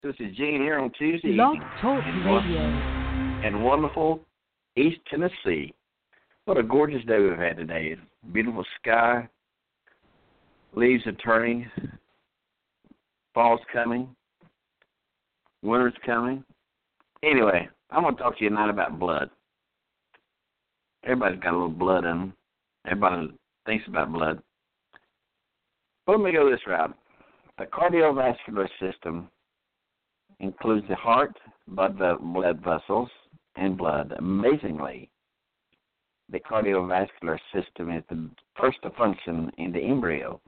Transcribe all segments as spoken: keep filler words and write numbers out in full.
This is Gene here on Tuesday Blog evening Talk in, Radio. in wonderful East Tennessee. What a gorgeous day we've had today. Beautiful sky, leaves are turning, fall's coming, winter's coming. Anyway, I'm going to talk to you tonight about blood. Everybody's got a little blood in them. Everybody thinks about blood. But let me go this route. The cardiovascular system includes the heart, blood, blood vessels, and blood. Amazingly, the cardiovascular system is the first to function in the embryo.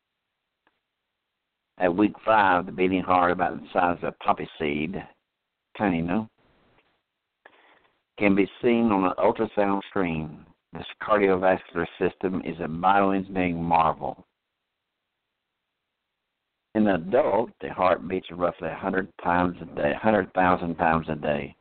At week five, the beating heart, about the size of a poppy seed, tiny, no, can be seen on an ultrasound screen. This cardiovascular system is a bioengineering marvel. In an adult, the heart beats roughly one hundred times a day, one hundred thousand times a day,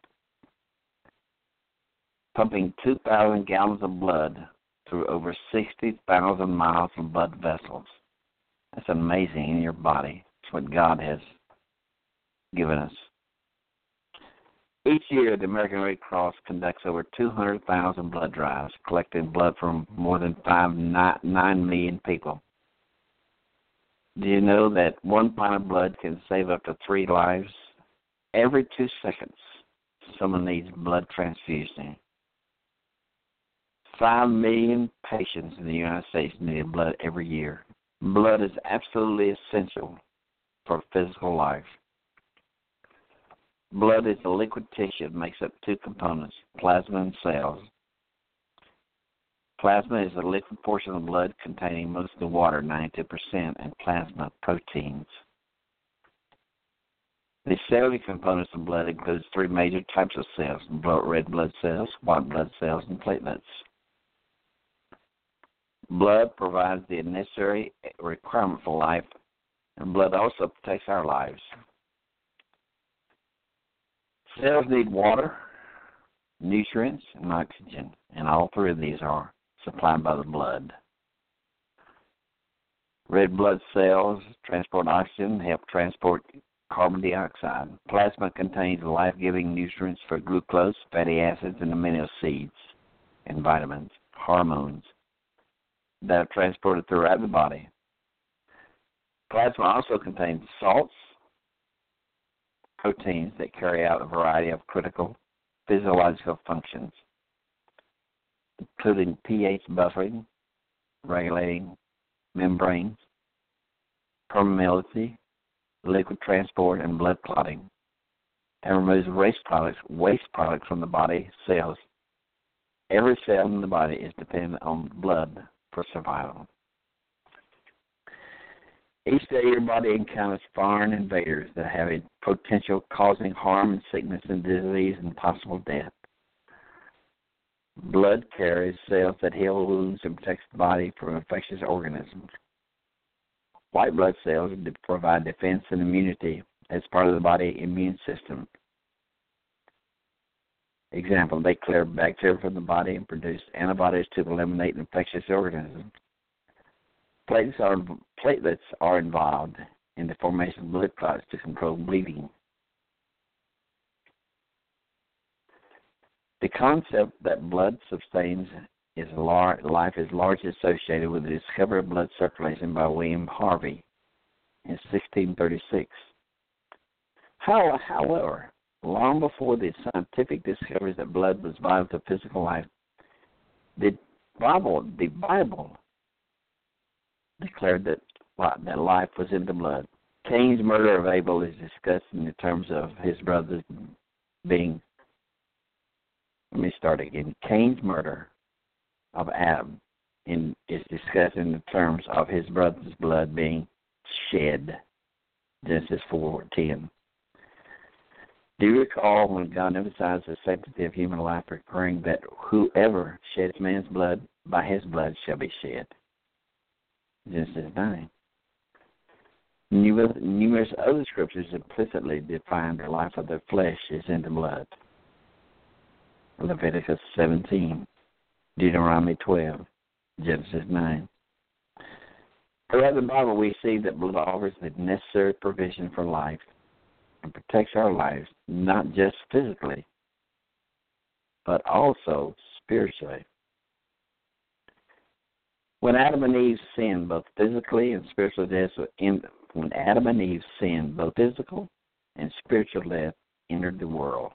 pumping two thousand gallons of blood through over sixty thousand miles of blood vessels. That's amazing in your body. It's what God has given us. Each year, the American Red Cross conducts over two hundred thousand blood drives, collecting blood from more than five, nine, nine million people. Do you know that one pint of blood can save up to three lives? Every two seconds, someone needs blood transfusion. Five million patients in the United States need blood every year. Blood is absolutely essential for physical life. Blood is a liquid tissue that makes up two components, plasma and cells. Plasma is the liquid portion of blood containing most of the water, ninety-two percent, and plasma proteins. The cellular components of blood includes three major types of cells, blood, red blood cells, white blood cells, and platelets. Blood provides the necessary requirement for life, and blood also protects our lives. Cells need water, nutrients, and oxygen, and all three of these are supplied by the blood. Red blood cells transport oxygen, help transport carbon dioxide. Plasma contains life-giving nutrients for glucose, fatty acids, and amino acids, and vitamins, hormones that are transported throughout the body. Plasma also contains salts, proteins that carry out a variety of critical physiological functions, including pH buffering, regulating membranes, permeability, liquid transport, and blood clotting, and removes waste products, waste products from the body cells. Every cell in the body is dependent on blood for survival. Each day your body encounters foreign invaders that have a potential causing harm and sickness and disease and possible death. Blood carries cells that heal wounds and protects the body from infectious organisms. White blood cells provide defense and immunity as part of the body immune system. Example, they clear bacteria from the body and produce antibodies to eliminate infectious organisms. Platelets are, platelets are involved in the formation of blood clots to control bleeding. The concept that blood sustains is lar- life is largely associated with the discovery of blood circulation by William Harvey in sixteen thirty-six. How, however, long before the scientific discoveries that blood was vital to physical life, the Bible, the Bible declared that, that life was in the blood. Cain's murder of Abel is discussed in the terms of his brothers being, let me start again. Cain's murder of Adam in, is discussed in the terms of his brother's blood being shed. Genesis four ten. Do you recall when God emphasized the sanctity of human life, requiring that whoever sheds man's blood, by his blood shall be shed? Genesis nine. Numerous, numerous other scriptures implicitly define the life of the flesh is in the blood. Leviticus seventeen, Deuteronomy twelve, Genesis nine. Throughout the Bible, we see that blood offers the necessary provision for life. and protects our lives, not just physically, but also spiritually. When Adam and Eve sinned, both physically and spiritual death, when Adam and Eve sinned, both physical and spiritual death entered the world.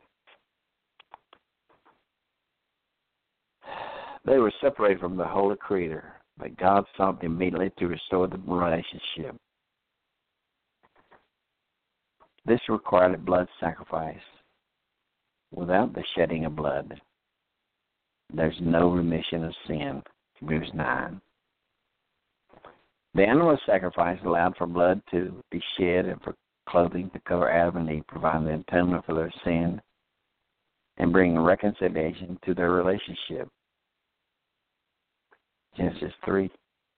They were separated from the Holy Creator, but God sought immediately to restore the relationship. This required a blood sacrifice. Without the shedding of blood, there's no remission of sin. Hebrews nine. The animal sacrifice allowed for blood to be shed and for clothing to cover Adam and Eve, providing the atonement for their sin and bringing reconciliation to their relationship. Genesis three.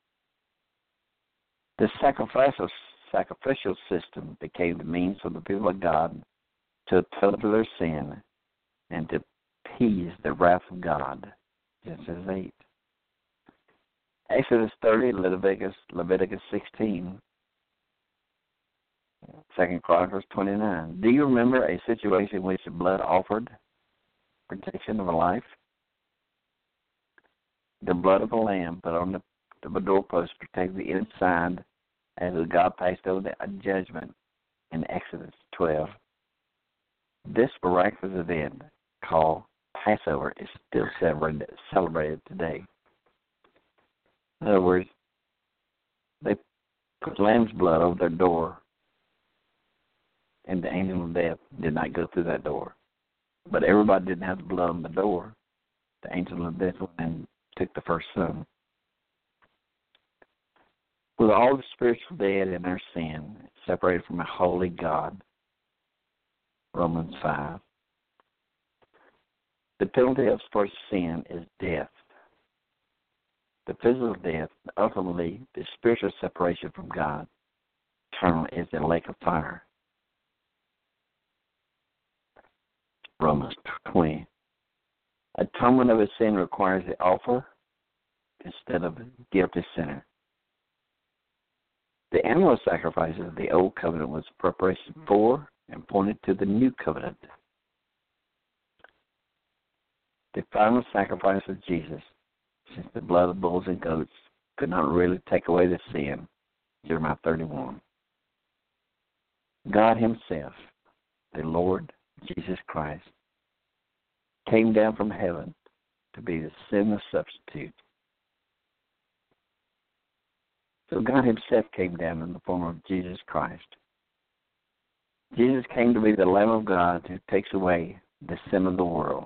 The sacrificial, sacrificial system became the means for the people of God to atone for their sin and to appease the wrath of God. Genesis eight. Exodus thirty, Leviticus, Leviticus sixteen, Second Chronicles twenty-nine. Do you remember a situation in which the blood offered protection of a life? The blood of a lamb put on the, the doorpost protected the inside as God passed over the judgment in Exodus twelve. This miraculous event, called Passover, is still celebrated, celebrated today. In other words, they put lamb's blood over their door, and the angel of death did not go through that door. But everybody didn't have the blood on the door. The angel of death went and took the first son. With all the spiritual dead in their sin, separated from a holy God, Romans five. The penalty of for sin is death. The physical death, ultimately the spiritual separation from God, eternal, is the lake of fire. Romans twenty. Atonement of a sin requires the offer instead of a guilty sinner. The animal sacrifices of the Old Covenant was preparation for and pointed to the New Covenant. The final sacrifice of Jesus, since the blood of bulls and goats could not really take away the sin, Jeremiah thirty-one. God himself, the Lord Jesus Christ, came down from heaven to be the sinless substitute. So God himself came down in the form of Jesus Christ. Jesus came to be the Lamb of God who takes away the sin of the world.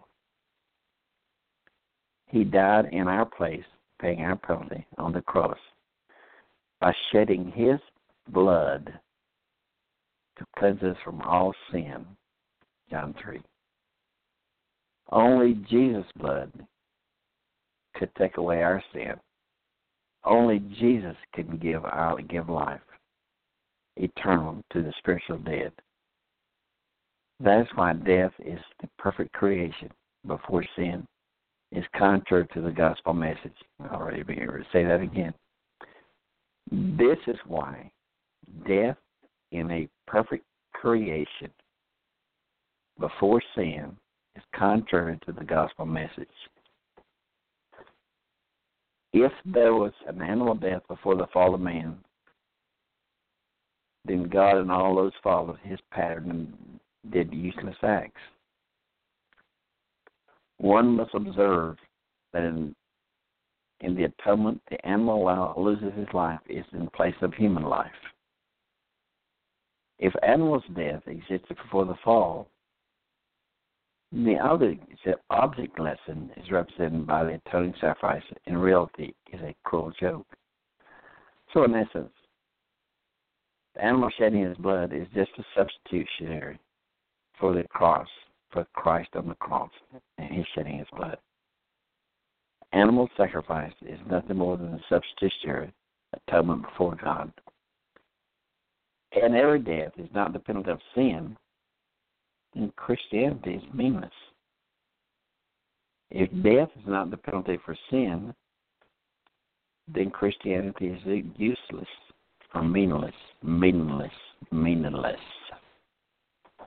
He died in our place, paying our penalty on the cross by shedding his blood to cleanse us from all sin, John three. Only Jesus' blood could take away our sin. Only Jesus can give our give life eternal to the spiritual dead. That is why death is the perfect creation before sin is contrary to the gospel message. I already been here to say that again. This is why death in a perfect creation before sin is contrary to the gospel message. If there was an animal death before the fall of man, then God and all those followed his pattern did useless acts. One must observe that in, in the atonement, the animal loses his life is in place of human life. If animal's death existed before the fall, the object, the object lesson is represented by the atoning sacrifice. In reality, is a cruel joke. So, in essence, the animal shedding his blood is just a substitutionary for the cross, for Christ on the cross, and his shedding his blood. Animal sacrifice is nothing more than a substitutionary atonement before God. And every death is not the penalty of sin, then Christianity is meaningless. If death is not the penalty for sin, then Christianity is useless or meaningless, meaningless, meaningless.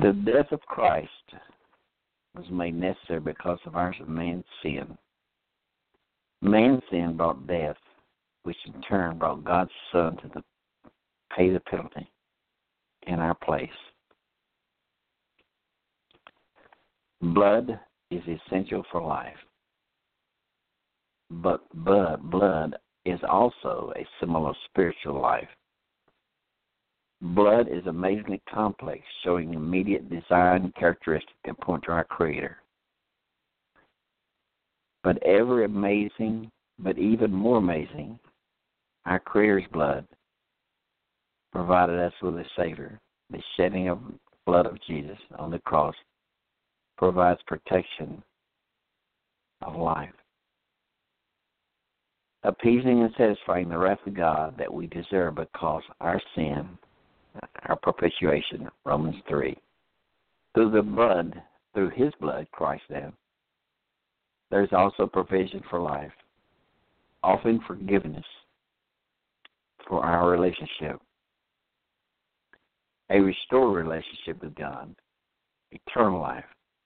The death of Christ was made necessary because of our man's sin. Man's sin brought death, which in turn brought God's Son to the, pay the penalty in our place. Blood is essential for life, but blood, blood is also a symbol of spiritual life. Blood is amazingly complex, showing immediate design characteristics that point to our Creator. But ever amazing, but even more amazing, our Creator's blood provided us with a Savior. The shedding of blood of Jesus on the cross provides protection of life, appeasing and satisfying the wrath of God that we deserve because our sin, our propitiation, Romans three. Through the blood, through His blood, Christ then, there's also provision for life, offering forgiveness for our relationship, a restored relationship with God, eternal life.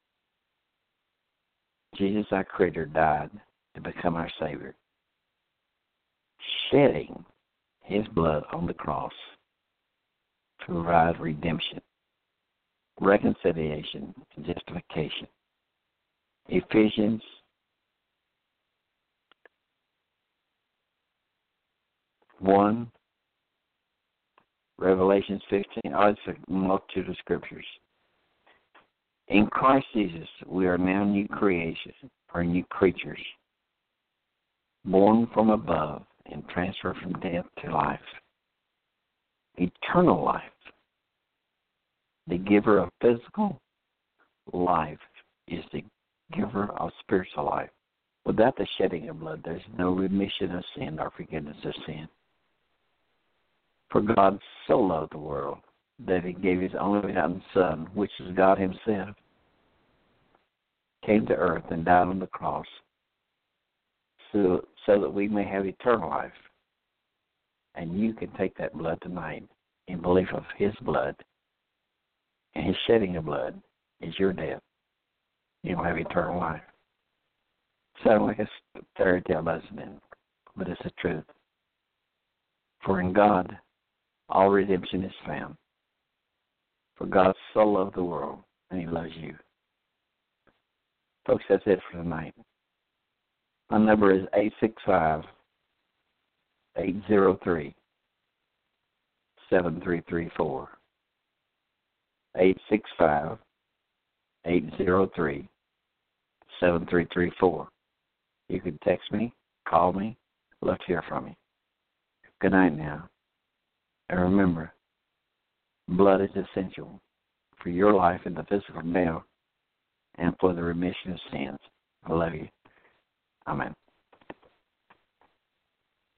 Jesus, our Creator, died to become our Savior, shedding His blood on the cross to provide redemption, reconciliation, and justification. Ephesians one, Revelations fifteen, oh, it's a multitude of scriptures. In Christ Jesus, we are now new creations, or new creatures, born from above and transferred from death to life. Eternal life, the giver of physical life, is the giver of spiritual life. Without the shedding of blood, there's no remission of sin or forgiveness of sin. For God so loved the world that He gave His only begotten Son, which is God Himself, came to earth and died on the cross so, so that we may have eternal life. And you can take that blood tonight in belief of His blood, and His shedding of blood is your death. You'll have eternal life. Sounds like a fairy tale, doesn't it? But it's the truth. For in God, all redemption is found. For God so loved the world, and He loves you. Folks, that's it for tonight. My number is eight six five, eight zero three, seven three three four. eight six five, eight zero three, seven three three four. You can text me, call me. Love to hear from you. Good night now. And remember, blood is essential for your life in the physical now and for the remission of sins. I love you. Amen.